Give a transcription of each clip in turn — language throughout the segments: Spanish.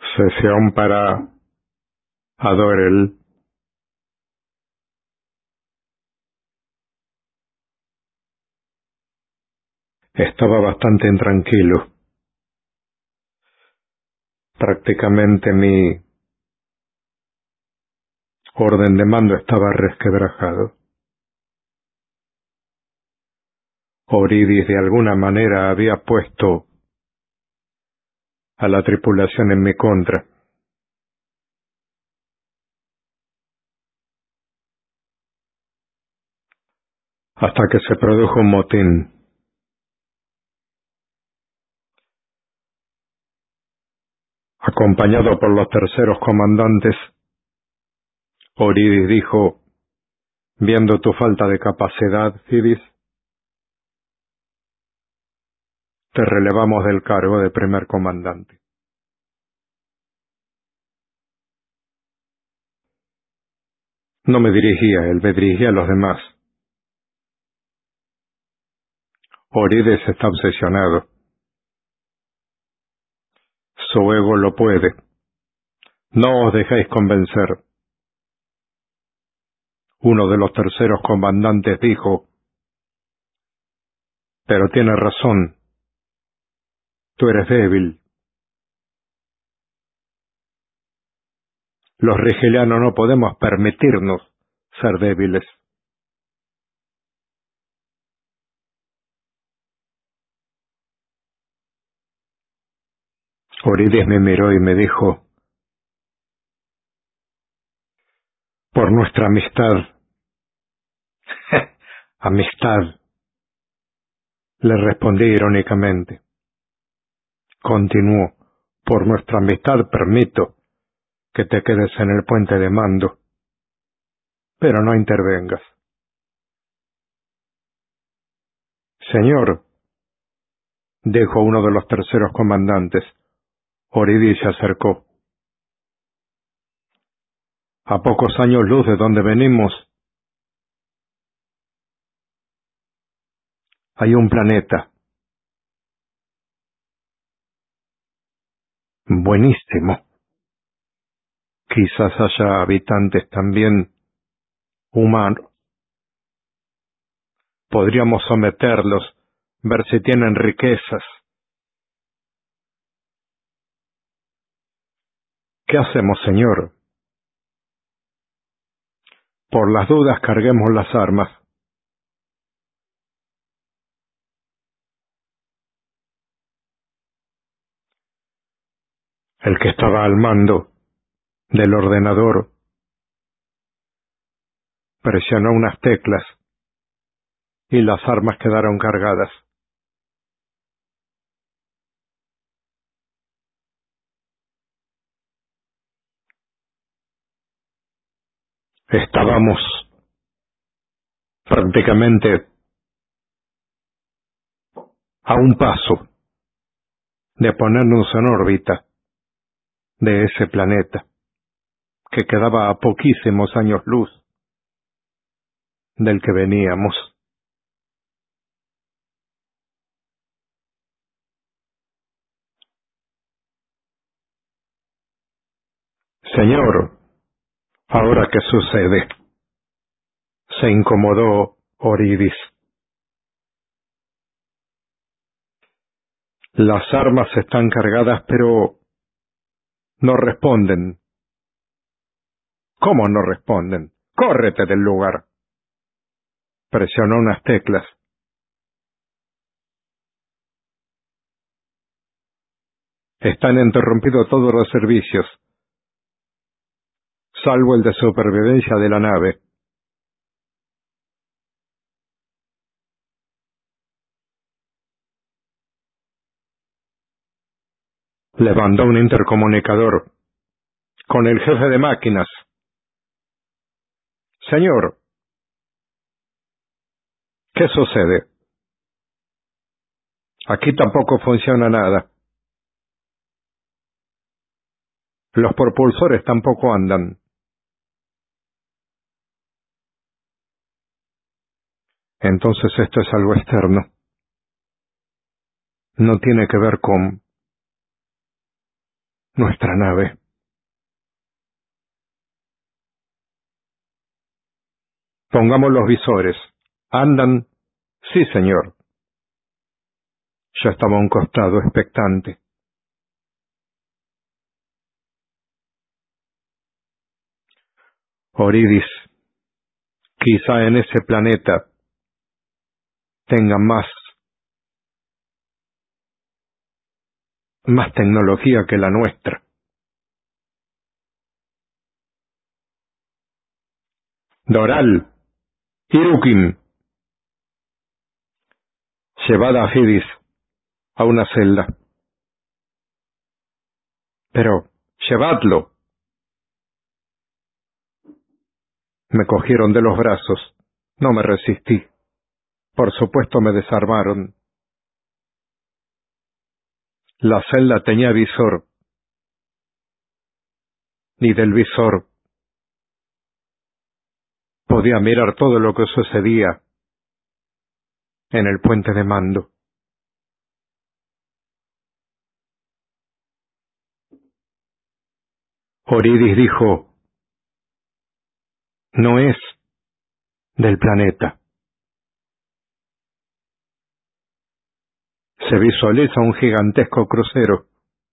Sesión para Adorel. Estaba bastante intranquilo. Prácticamente mi orden de mando estaba resquebrajado. Eurídice de alguna manera había puesto a la tripulación en mi contra. Hasta que se produjo un motín. Acompañado por los terceros comandantes, Eurídice dijo: viendo tu falta de capacidad, Cibis, te relevamos del cargo de primer comandante. No me dirigía a él, me dirigía a los demás. Eurídice está obsesionado. Su ego lo puede. No os dejéis convencer. Uno de los terceros comandantes dijo: pero tienes razón. Tú eres débil. Los rigelianos no podemos permitirnos ser débiles. Eurídice me miró y me dijo: por nuestra amistad. Amistad, le respondí irónicamente. Continuó: por nuestra amistad permito que te quedes en el puente de mando, pero no intervengas. Señor, dijo uno de los terceros comandantes. Eurídice se acercó. A pocos años luz de donde venimos hay un planeta. Buenísimo. Quizás haya habitantes también humanos. Podríamos someterlos, ver si tienen riquezas. ¿Qué hacemos, señor? Por las dudas carguemos las armas. El que estaba al mando del ordenador presionó unas teclas y las armas quedaron cargadas. Estábamos prácticamente a un paso de ponernos en órbita de ese planeta, que quedaba a poquísimos años luz del que veníamos. Señor, ¿ahora qué sucede? Se incomodó Eurídice. Las armas están cargadas, pero no responden. ¿Cómo no responden? ¡Córrete del lugar! Presionó unas teclas. Están interrumpidos todos los servicios, salvo el de supervivencia de la nave. Le mandó un intercomunicador con el jefe de máquinas. Señor, ¿qué sucede? Aquí tampoco funciona nada. Los propulsores tampoco andan. Entonces esto es algo externo. No tiene que ver con... nuestra nave. Pongamos los visores. ¿Andan? Sí, señor. Yo estaba a un costado, expectante. Oridis, quizá en ese planeta tengan más tecnología que la nuestra. Doral, Irukim, llevad a Fidis a una celda. Pero, llevadlo. Me cogieron de los brazos. No me resistí. Por supuesto me desarmaron. La celda tenía visor. Ni del visor podía mirar todo lo que sucedía en el puente de mando. Oridis dijo, no es del planeta. Se visualiza un gigantesco crucero,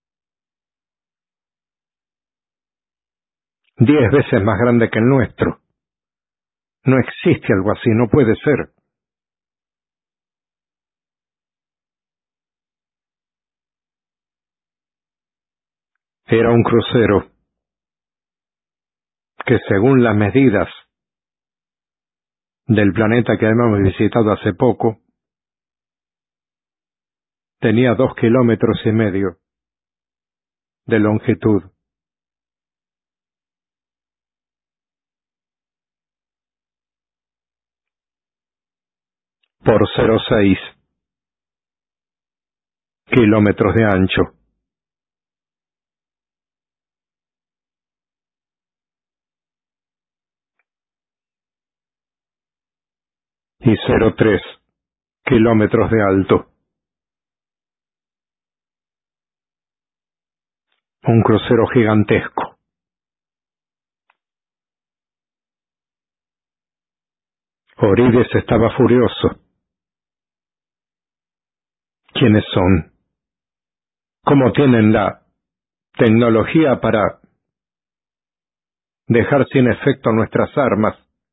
10 veces más grande que el nuestro. No existe algo así, no puede ser. Era un crucero que, según las medidas del planeta que habíamos visitado hace poco, tenía 2,5 kilómetros de longitud. Por 0,6 kilómetros de ancho. Y 0,3 kilómetros de alto. Un crucero gigantesco. Oridis estaba furioso. ¿Quiénes son? ¿Cómo tienen la tecnología para dejar sin efecto nuestras armas?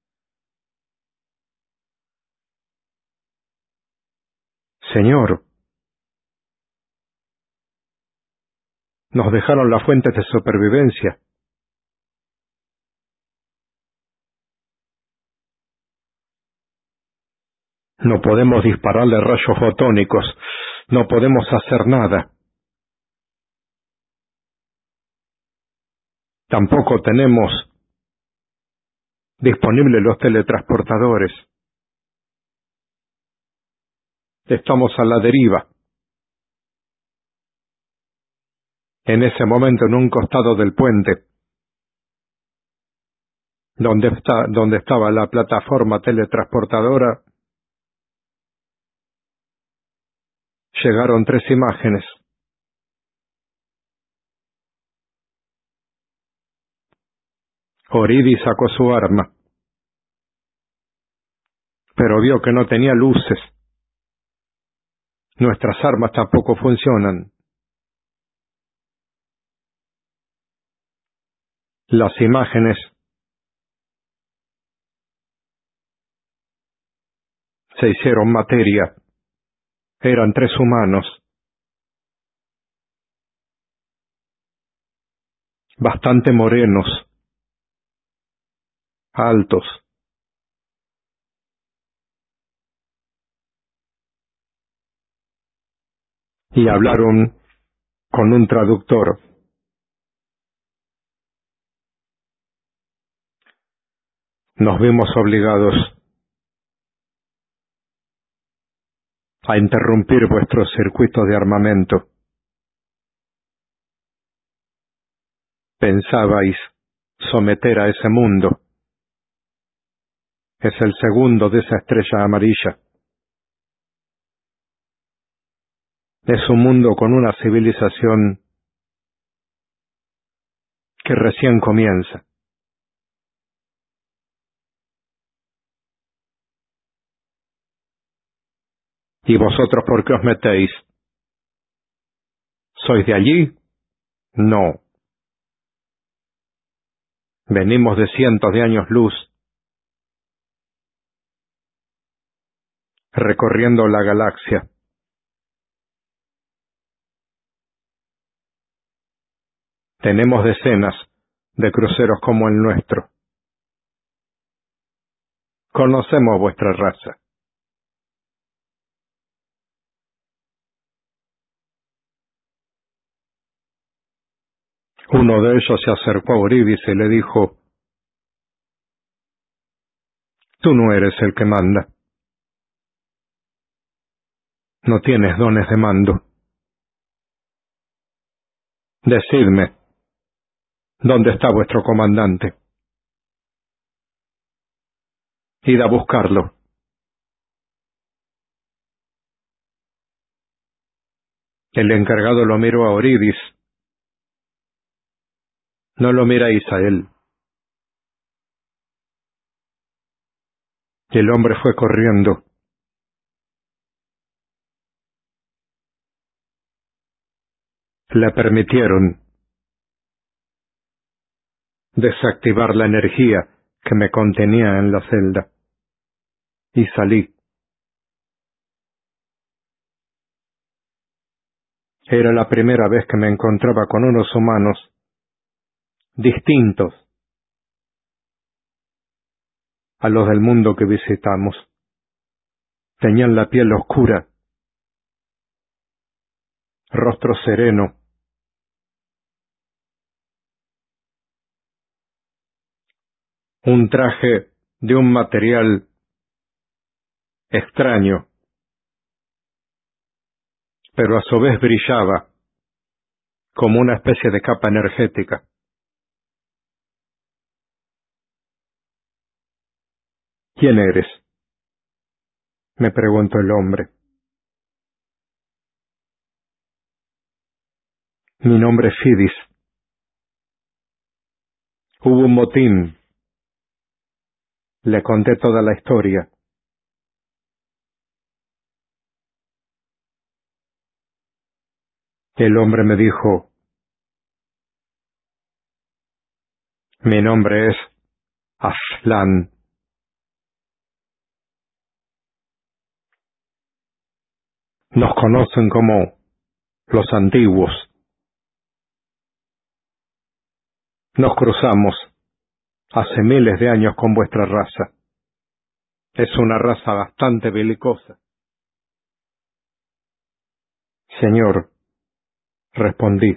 Señor, nos dejaron las fuentes de supervivencia. No podemos dispararle rayos fotónicos. No podemos hacer nada. Tampoco tenemos disponibles los teletransportadores. Estamos a la deriva. En ese momento, en un costado del puente, donde estaba la plataforma teletransportadora, llegaron 3 imágenes. Oridis sacó su arma, pero vio que no tenía luces. Nuestras armas tampoco funcionan. Las imágenes se hicieron materia. Eran 3 humanos, bastante morenos, altos. Y hablaron con un traductor. Nos vimos obligados a interrumpir vuestros circuitos de armamento. Pensabais someter a ese mundo. Es el segundo de esa estrella amarilla. Es un mundo con una civilización que recién comienza. ¿Y vosotros por qué os metéis? ¿Sois de allí? No. Venimos de cientos de años luz, recorriendo la galaxia. Tenemos decenas de cruceros como el nuestro. Conocemos vuestra raza. Uno de ellos se acercó a Eurydis y le dijo: tú no eres el que manda. No tienes dones de mando. Decidme, ¿dónde está vuestro comandante? Id a buscarlo. El encargado lo miró a Eurydis. No lo miráis a él. El hombre fue corriendo. Le permitieron desactivar la energía que me contenía en la celda. Y salí. Era la primera vez que me encontraba con unos humanos distintos a los del mundo que visitamos. Tenían la piel oscura, rostro sereno, un traje de un material extraño, pero a su vez brillaba como una especie de capa energética. ¿Quién eres?, me preguntó el hombre. Mi nombre es Fidis. Hubo un motín. Le conté toda la historia. El hombre me dijo: mi nombre es Aslan. Nos conocen como los antiguos. Nos cruzamos hace miles de años con vuestra raza. Es una raza bastante belicosa. Señor, respondí,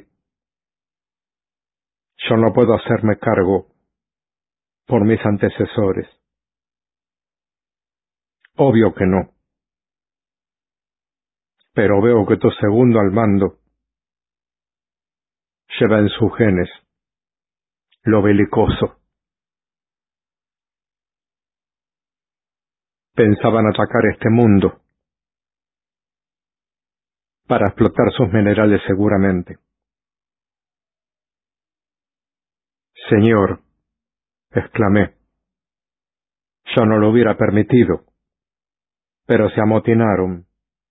yo no puedo hacerme cargo por mis antecesores. Obvio que no. Pero veo que tu segundo al mando lleva en sus genes lo belicoso. Pensaban atacar este mundo para explotar sus minerales seguramente. Señor, exclamé, yo no lo hubiera permitido, pero se amotinaron.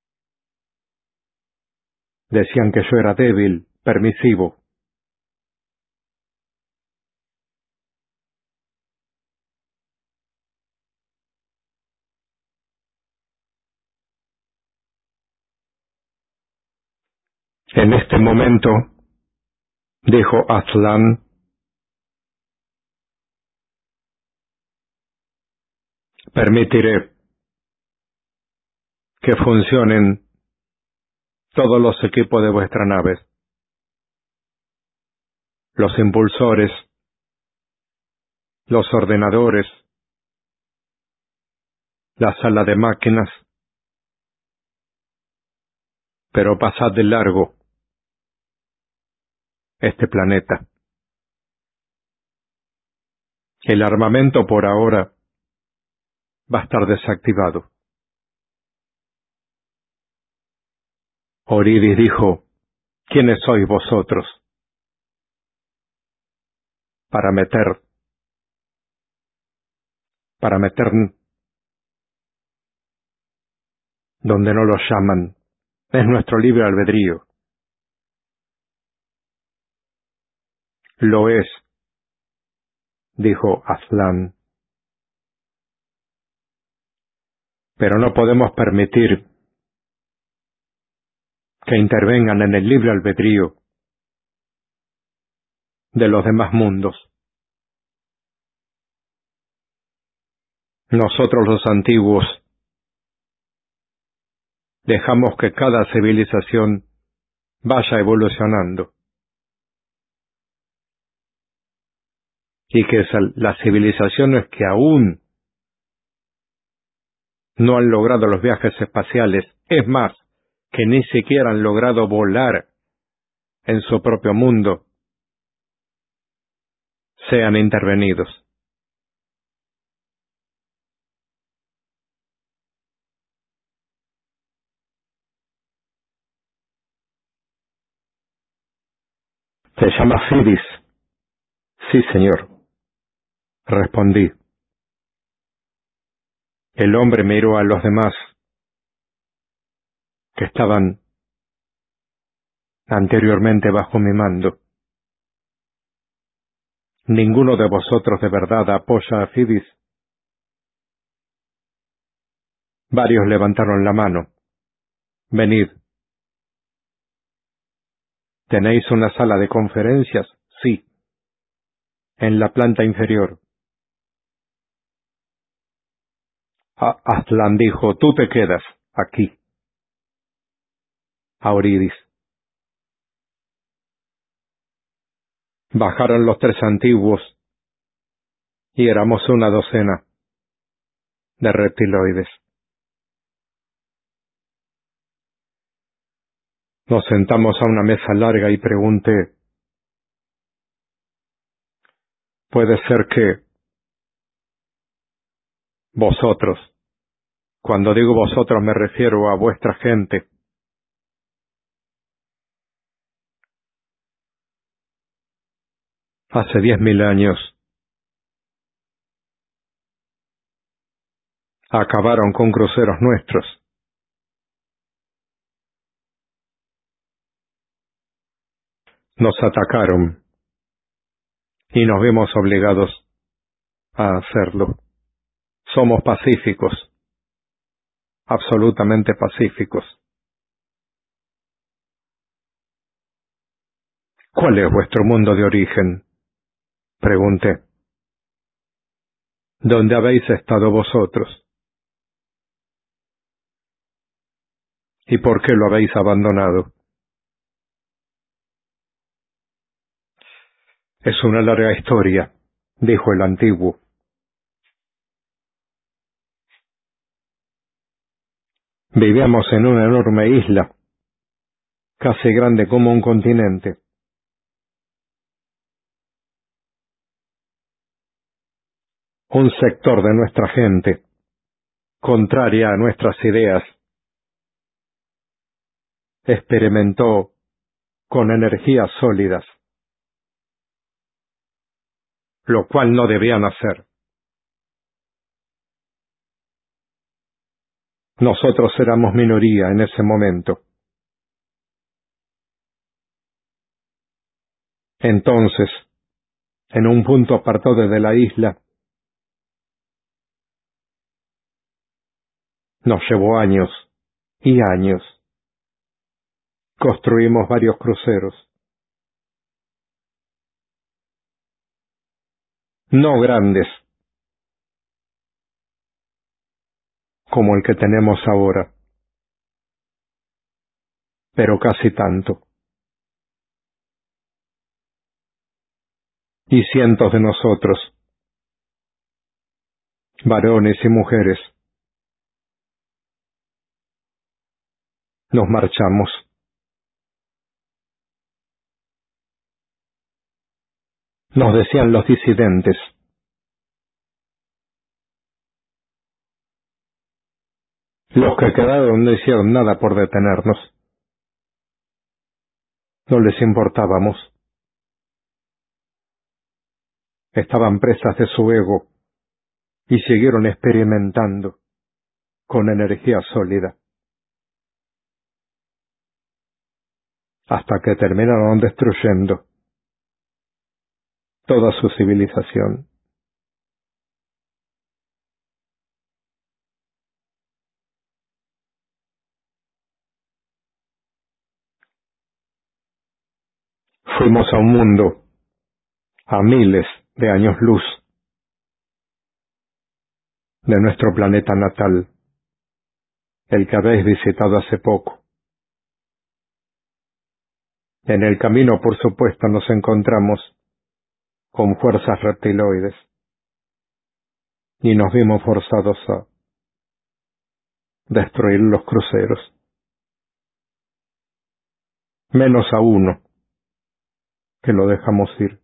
Decían que yo era débil, permisivo. En este momento, dijo Aslan, permitiré que funcionen todos los equipos de vuestra nave. Los impulsores, los ordenadores, la sala de máquinas, pero pasad de largo este planeta. El armamento por ahora va a estar desactivado. Eurydis dijo: ¿quiénes sois vosotros? para meter donde no lo llaman. Es nuestro libre albedrío. Lo es, dijo Aslan. Pero no podemos permitir que intervengan en el libre albedrío de los demás mundos. Nosotros los antiguos dejamos que cada civilización vaya evolucionando y que las civilizaciones que aún no han logrado los viajes espaciales, es más, que ni siquiera han logrado volar en su propio mundo, sean intervenidos. ¿Te llamas Fidis? Sí, señor, respondí. El hombre miró a los demás que estaban anteriormente bajo mi mando. ¿Ninguno de vosotros de verdad apoya a Fidis? Varios levantaron la mano. Venid. ¿Tenéis una sala de conferencias? Sí. En la planta inferior. Aslan dijo, tú te quedas aquí. Auridis. Bajaron los tres antiguos y éramos una docena de reptiloides. Nos sentamos a una mesa larga y pregunté, ¿puede ser que vosotros, cuando digo vosotros me refiero a vuestra gente, hace 10.000 años acabaron con cruceros nuestros? Nos atacaron y nos vimos obligados a hacerlo. Somos pacíficos, absolutamente pacíficos. ¿Cuál es vuestro mundo de origen? Pregunté. ¿Dónde habéis estado vosotros? ¿Y por qué lo habéis abandonado? Es una larga historia, dijo el antiguo. Vivíamos en una enorme isla, casi grande como un continente. Un sector de nuestra gente, contraria a nuestras ideas, experimentó con energías sólidas, lo cual no debían hacer. Nosotros éramos minoría en ese momento. Entonces, en un punto apartado de la isla, nos llevó años y años. Construimos varios cruceros. No grandes, como el que tenemos ahora, pero casi tanto. Y cientos de nosotros, varones y mujeres, nos marchamos. Nos decían los disidentes. Los que quedaron no hicieron nada por detenernos. No les importábamos. estaban presas de su ego y siguieron experimentando con energía sólida, hasta que terminaron destruyendo toda su civilización. Fuimos a un mundo a miles de años luz de nuestro planeta natal, el que habéis visitado hace poco. En el camino, por supuesto, nos encontramos con fuerzas reptiloides y nos vimos forzados a destruir los cruceros, menos a uno, que lo dejamos ir.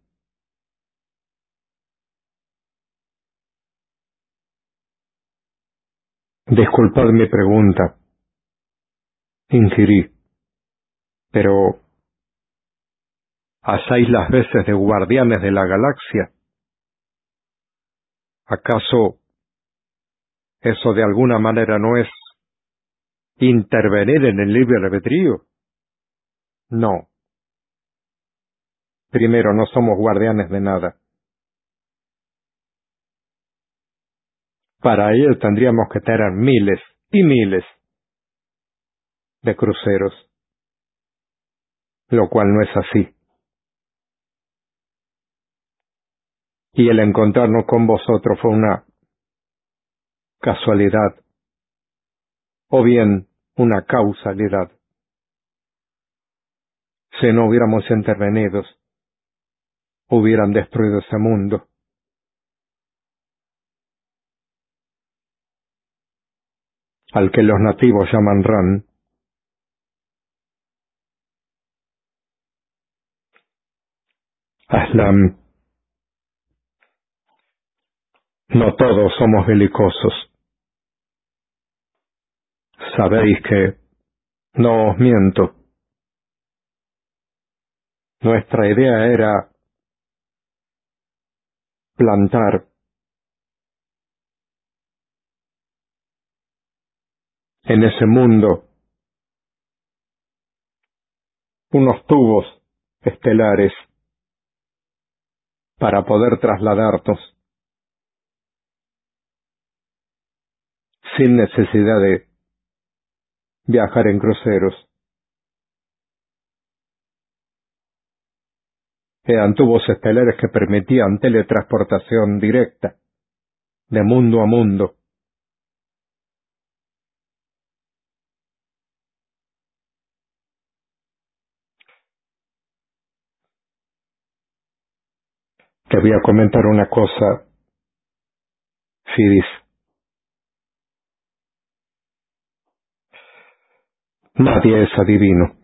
Disculpad mi pregunta, inquirí, pero ¿hacéis las veces de guardianes de la galaxia? ¿Acaso eso de alguna manera no es intervenir en el libre albedrío? No. Primero, no somos guardianes de nada. Para ello tendríamos que tener miles y miles de cruceros, lo cual no es así. Y el encontrarnos con vosotros fue una casualidad, o bien una causalidad. Si no hubiéramos intervenido, hubieran destruido ese mundo. Al que los nativos llaman Ran. Aslam, no todos somos belicosos. Sabéis que, no os miento, nuestra idea era plantar en ese mundo unos tubos estelares para poder trasladarnos sin necesidad de viajar en cruceros. Eran tubos estelares que permitían teletransportación directa de mundo a mundo. Te voy a comentar una cosa, Fidis. Nadie es adivino,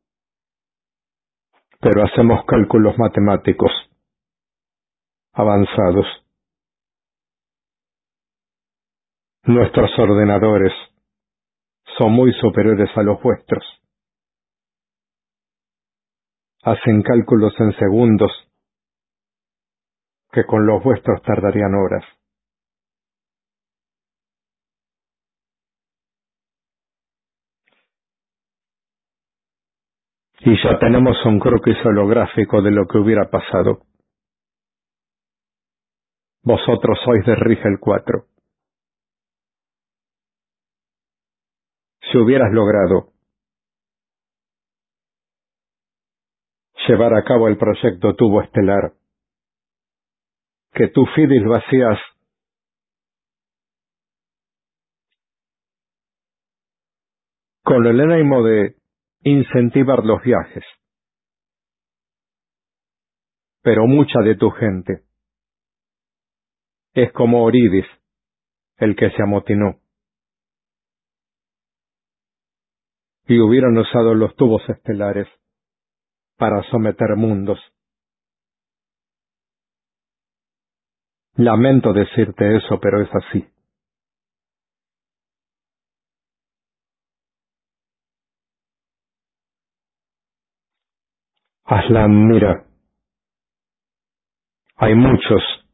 pero hacemos cálculos matemáticos avanzados. Nuestros ordenadores son muy superiores a los vuestros. Hacen cálculos en segundos que con los vuestros tardarían horas. Y ya tenemos un croquis holográfico de lo que hubiera pasado. Vosotros sois de Rigel 4. Si hubieras logrado llevar a cabo el proyecto tubo estelar, que tú, Fidis, lo hacías con el ánimo de incentivar los viajes, pero mucha de tu gente es como Oridis, el que se amotinó, y hubieran usado los tubos estelares para someter mundos. Lamento decirte eso, pero es así. Aslan, mira, hay muchos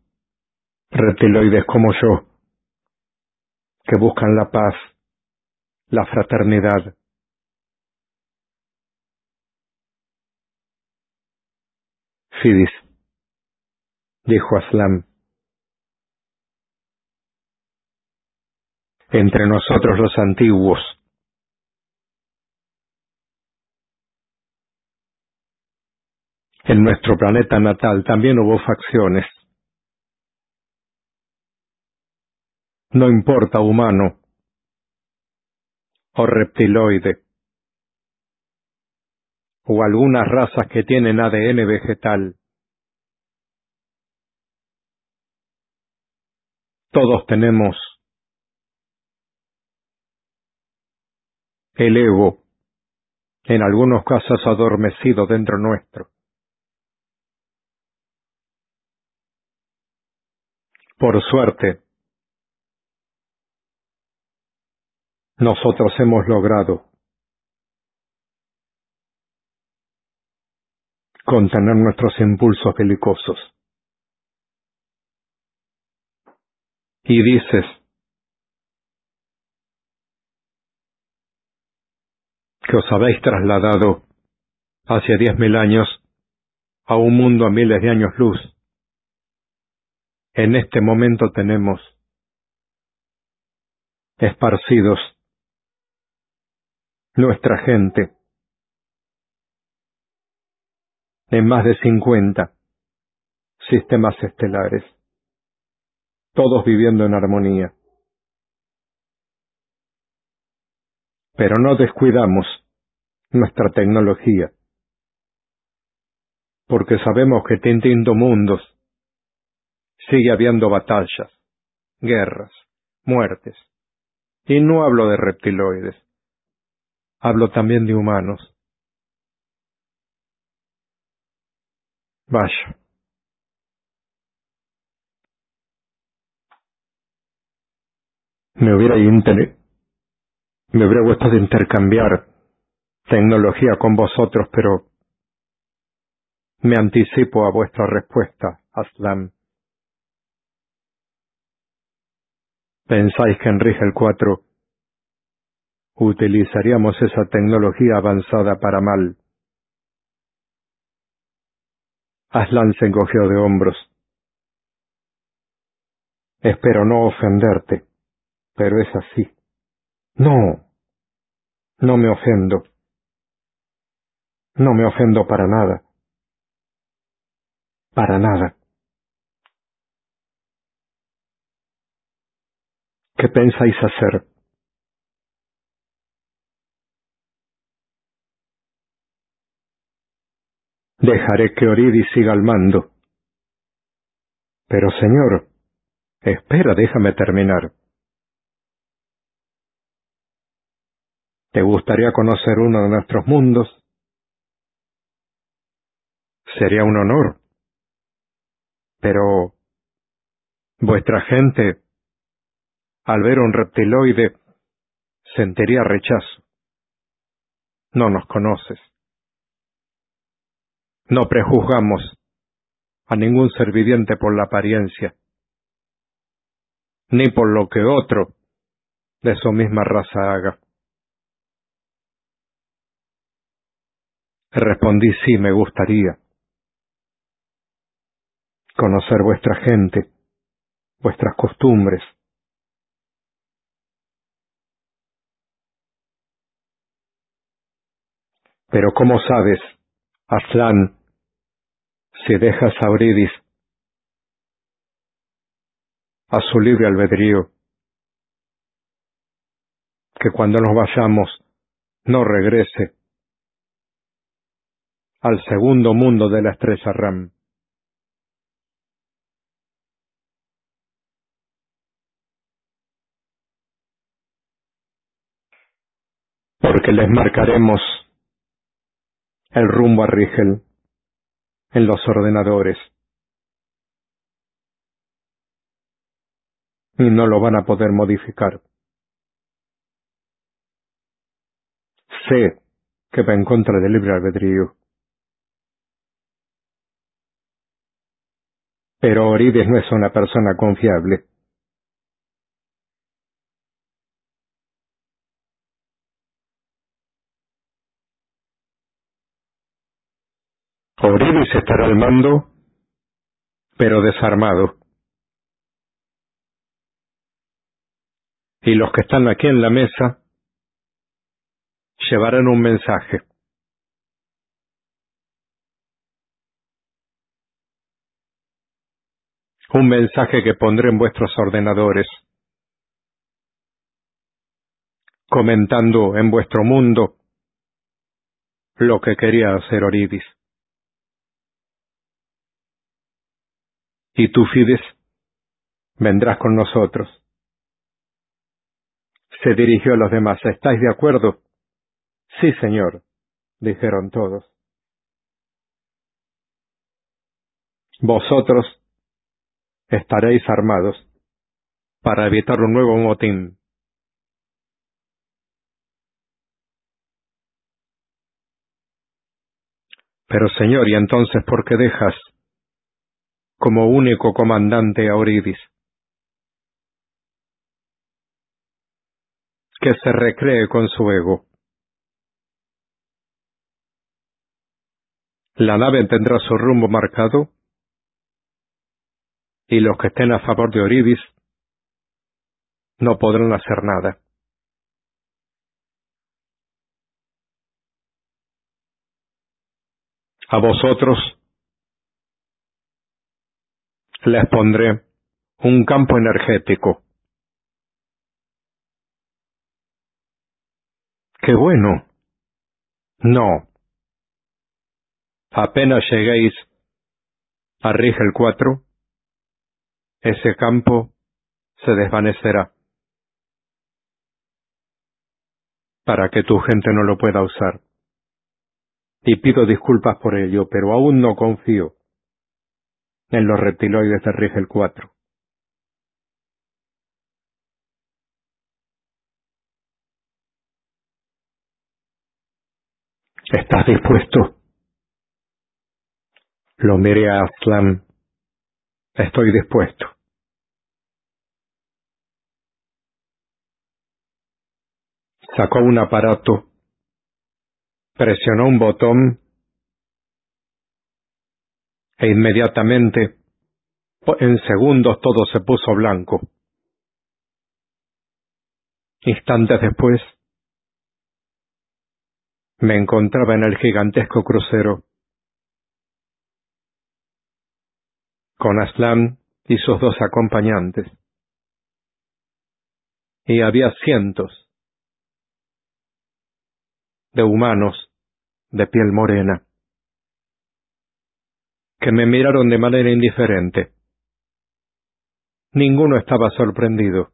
reptiloides como yo, que buscan la paz, la fraternidad. Fidis, dijo Aslan, entre nosotros los antiguos, en nuestro planeta natal también hubo facciones. No importa humano o reptiloide, o algunas razas que tienen ADN vegetal. Todos tenemos el ego, en algunos casos adormecido dentro nuestro. Por suerte, nosotros hemos logrado contener nuestros impulsos belicosos. Y dices que os habéis trasladado hacia 10.000 años a un mundo a miles de años luz. En este momento tenemos esparcidos nuestra gente en más de 50 sistemas estelares, todos viviendo en armonía. Pero no descuidamos nuestra tecnología, porque sabemos que en distintos mundos sigue habiendo batallas, guerras, muertes. Y no hablo de reptiloides, hablo también de humanos. Vaya, me hubiera gustado intercambiar tecnología con vosotros, pero me anticipo a vuestra respuesta, Aslan. ¿Pensáis que en Rigel 4 utilizaríamos esa tecnología avanzada para mal? Aslan se encogió de hombros. Espero no ofenderte, pero es así. No, no me ofendo. No me ofendo para nada. Para nada. ¿Qué pensáis hacer? Dejaré que Oridis siga al mando. Pero señor, espera, déjame terminar. ¿Te gustaría conocer uno de nuestros mundos? Sería un honor. Pero vuestra gente, al ver un reptiloide, sentiría rechazo. No nos conoces. No prejuzgamos a ningún ser viviente por la apariencia, ni por lo que otro de su misma raza haga. Respondí sí, me gustaría conocer vuestra gente, vuestras costumbres. Pero ¿cómo sabes, Aslan, si dejas a Oridis a su libre albedrío, que cuando nos vayamos no regrese al segundo mundo de la estrella Ram? Porque les marcaremos el rumbo a Rigel en los ordenadores y no lo van a poder modificar. Sé que va en contra del libre albedrío. Pero Orides no es una persona confiable. Orides estará al mando, pero desarmado. Y los que están aquí en la mesa llevarán un mensaje. Un mensaje que pondré en vuestros ordenadores, comentando en vuestro mundo lo que quería hacer Orides. Y tú, Fides, vendrás con nosotros. Se dirigió a los demás. ¿Estáis de acuerdo? Sí, señor, dijeron todos. Vosotros estaréis armados para evitar un nuevo motín. Pero, señor, ¿y entonces por qué dejas como único comandante a Orides? Que se recree con su ego. La nave tendrá su rumbo marcado, y los que estén a favor de Orides no podrán hacer nada. A vosotros les pondré un campo energético. ¡Qué bueno! No. Apenas lleguéis a Rigel 4, ese campo se desvanecerá para que tu gente no lo pueda usar. Y pido disculpas por ello, pero aún no confío en los reptiloides de Rigel 4. ¿Estás dispuesto? Lo miré a Aslan. Estoy dispuesto. Sacó un aparato, presionó un botón e inmediatamente, en segundos, todo se puso blanco. Instantes después, me encontraba en el gigantesco crucero, con Aslan y sus dos acompañantes. Y había cientos de humanos de piel morena, que me miraron de manera indiferente. Ninguno estaba sorprendido.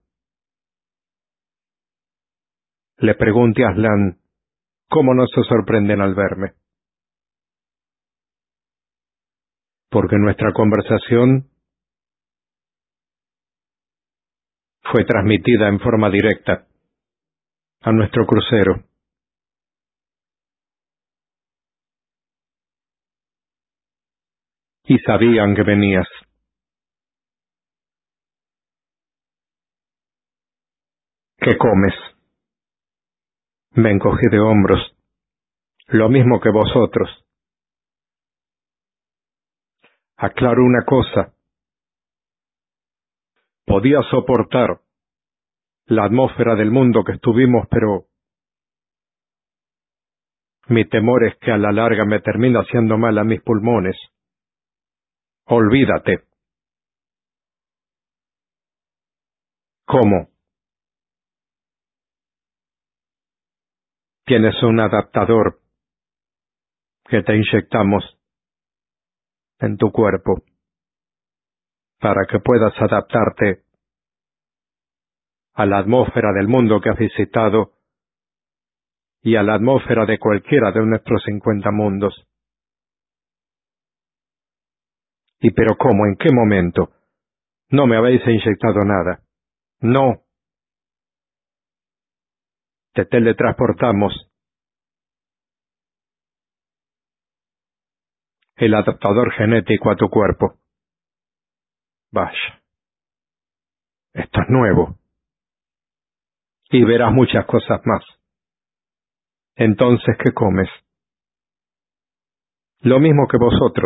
Le pregunté a Aslan cómo no se sorprenden al verme. Porque nuestra conversación fue transmitida en forma directa a nuestro crucero. Y sabían que venías. ¿Qué comes? Me encogí de hombros, lo mismo que vosotros. Aclaro una cosa. Podía soportar la atmósfera del mundo que estuvimos, pero mi temor es que a la larga me termine haciendo mal a mis pulmones. Olvídate. ¿Cómo? Tienes un adaptador que te inyectamos en tu cuerpo para que puedas adaptarte a la atmósfera del mundo que has visitado y a la atmósfera de cualquiera de nuestros 50 mundos. ¿Y pero cómo? ¿En qué momento? No me habéis inyectado nada. No. Te teletransportamos. El adaptador genético a tu cuerpo. Vaya, esto es nuevo. Y verás muchas cosas más. Entonces, ¿qué comes? Lo mismo que vosotros.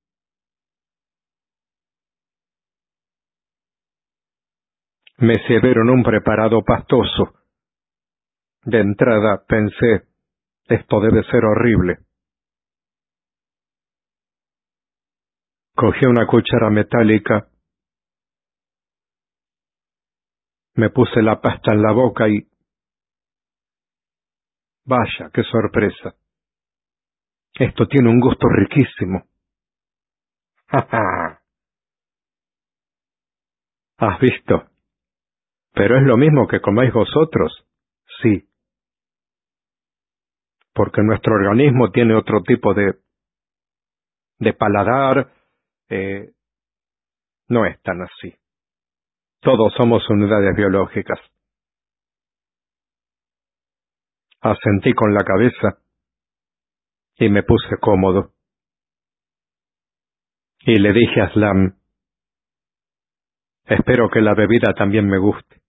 Me sirvieron un preparado pastoso. De entrada pensé, esto debe ser horrible. Cogí una cuchara metálica, me puse la pasta en la boca y... Vaya, qué sorpresa. Esto tiene un gusto riquísimo. ¡Ja, ja! ¿Has visto? ¿Pero es lo mismo que coméis vosotros? Sí, porque nuestro organismo tiene otro tipo de paladar. No es tan así. Todos somos unidades biológicas. Asentí con la cabeza y me puse cómodo. Y le dije a Aslam, espero que la bebida también me guste.